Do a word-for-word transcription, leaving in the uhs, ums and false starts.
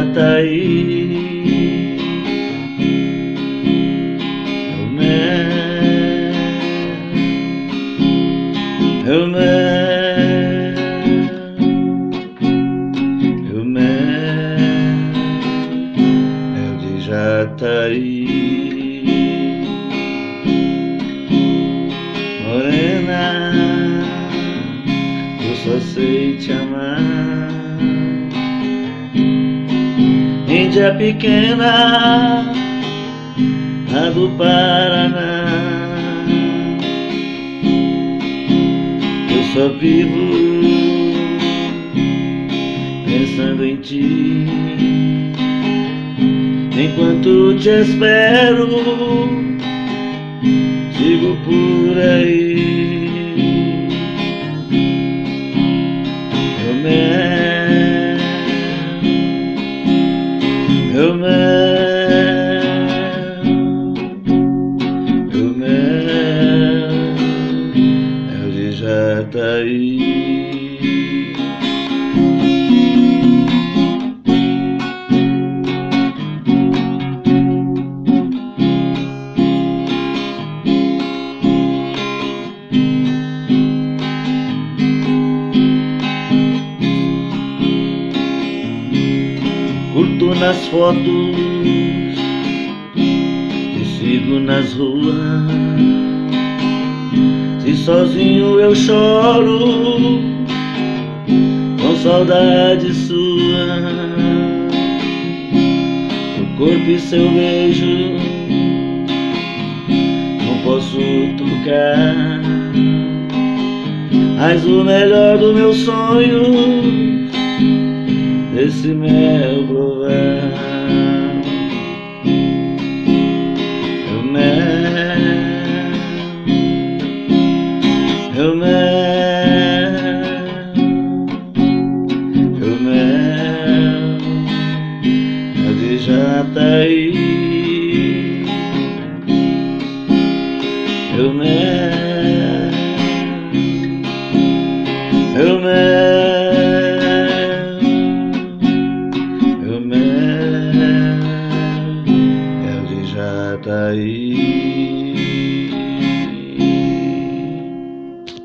Jataí. O mel, o mel, o mel, mel de Jataí. Morena, eu só sei te amar. Índia pequena, a do Paraná. Eu só vivo pensando em ti. Enquanto te espero, sigo por aí. Meu mel, meu mel, meu mel, mel de Jataí. Curto nas fotos, te sigo nas ruas. Se sozinho eu choro, com saudade sua. O corpo e seu beijo não posso tocar, mas o melhor do meu sonho esse mel provar. Meu mel, meu mel, meu mel, mel de Jataí. Meu mel, meu mel,